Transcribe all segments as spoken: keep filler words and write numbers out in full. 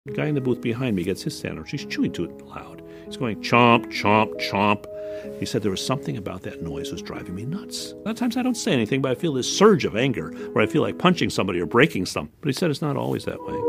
The guy in the booth behind me gets his sandwich. He's chewing to it loud. He's going chomp, chomp, chomp. He said there was something about that noise was driving me nuts. A lot of times I don't say anything, but I feel this surge of anger where I feel like punching somebody or breaking something. But he said it's not always that way.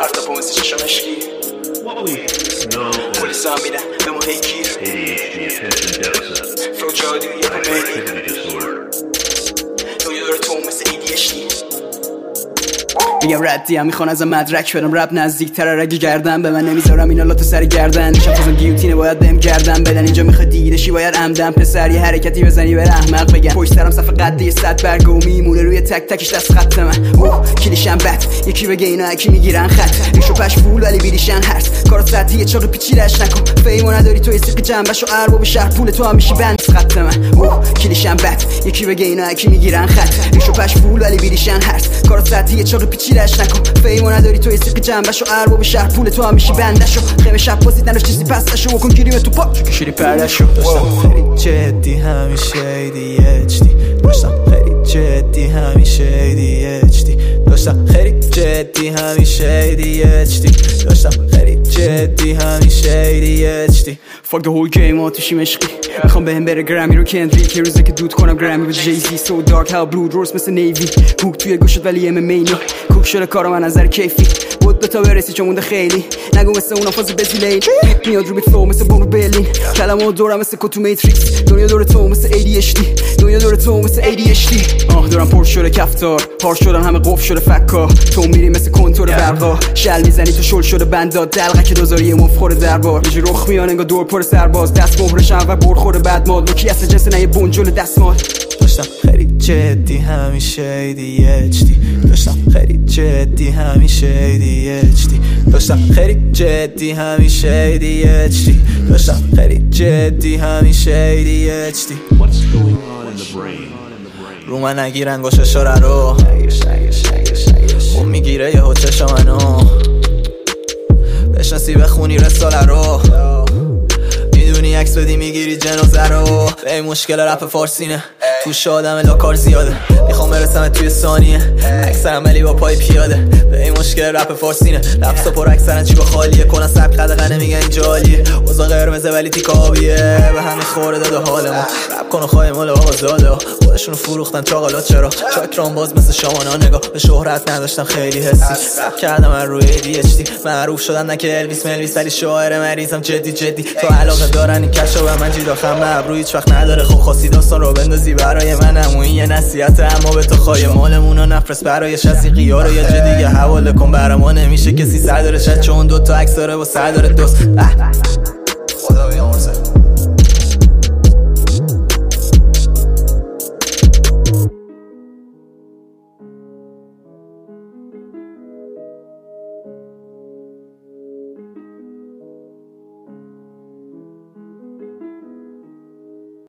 میگم ردی هم میخوان ازم مدرک بدم رب نزدیک تره رگی گردم به من نمیذارم اینا لاتو سر گردن میشم فازم گیوتینه باید بهم گردن بدن اینجا میخواد دیدشی باید عمدن پسر یه حرکتی بزنی بره احمق بگن پشت سرم صف قد یه صد برگ و میمونه روی تک تکش دست خط من اوه کلیشم بد یکی بگه اینا اکی میگیرن خط ریشو پش پول ولی بیریشن هرس کارو سطحی چاق پیچیده‌اش نکن فیمو نداری تو سیق جنبشو ارباب شهر پول تو هم میشی بند خط من اوه کلیشم بد یکی بگه اینا اکی میگیرن خط ریشو پش پول ولی بیریشن هرس کارو سطحی چاق پیچیده‌اش نکن فیمو نداری تو سیق جنبشو ارباب شهر پول تو هم میشی بندشو خیمه شب پوزید نداشت چیزی پسشو بکن گیریم تو پا چون کشیری پردشو داشتم خیلی جدی همیشه ایدی اچ دی داشتم خیلی جدی همیشه ایدی اچ دی داشتم خیلی جدی همیشه ایدی اچ دی داشتم خیلی جدی همیشه ایدی اچ دی Fuck the whole game آتیشی مشقی میخوام بهم بره گرمی رو کندریک یه روزه که دود کنم گرمی به جیزی سو دارک هاو بلو درست مثل نیوی کوک توی گوشت ولی ام مینی کوک شده کارم از نظر کیفی بود دوتا برسی چون مونده خیلی نگو مثل اونا فازی بزیلین میاد رو بیت فلو مثل بوم برلین کلمه دورم مثل کتو میتریکس دنیا دور تو مثل ای دی اچ دی دنیا دور تو مثل ای دی اچ دی آه دورم پر شده کفتار پار شدن همه قفل شده فکا تو میری مثل کنتور برقا شل میزنی تو شل شده بندا دلقه که دوزاری مف خوره دربار یه رخ میان انگار دور پر سرباز دست مهرش اول برد خوره بعد ماد لوکی اصلا جنس نه یه بنجل دستمال داشتم خیلی جدی همیشه ایدی اچ دی داشتم خیلی جدی همیشه ایدی اچ دی داشتم خیلی جدی همیشه ایدی اچ دی داشتم خیلی جدی همیشه ایدی اچ دی رو من نگیرن گوشه شوره رو اون میگیره یه چشا منو بشناسی بخونی رساله رو میدونی عکس بدی میگیری جنازه رو به این مشکل رپ فارسینه توش آدم لاکار زیاده میخوام برسم توی ثانیه اکثرم ولی با پای پیاده به این مشکل رپ فارسینه لفظا پر اکثرن چی با خالیه کنن سبک قدقنه میگن این جالیه اوضاع قرمزه ولی تیکابیه به همین خوره داده حال ما رپ کن و خواهی مال آزاده خودشونو فروختن چاقالا چرا چاکران باز مثل شامانا نگاه به شهرت نداشتم خیلی حسی رپ کردم من روی دی اچ دی معروف شدم نه که الویس ملویس ولی شاعر مریضم جدی جدی تو علاقه دارن این کشو به من جیدا خم ابرو هیچ وقت نداره خب خاصی داستان رو بندازی برای من همون یه نصیحت اما به تو خواهی مالمونو نفرست برای شسی قیار و یه جا دیگه حواله کن برای ما نمیشه کسی سر داره شد چون دوتا عکس داره با سر داره دوست خدا بیامرزه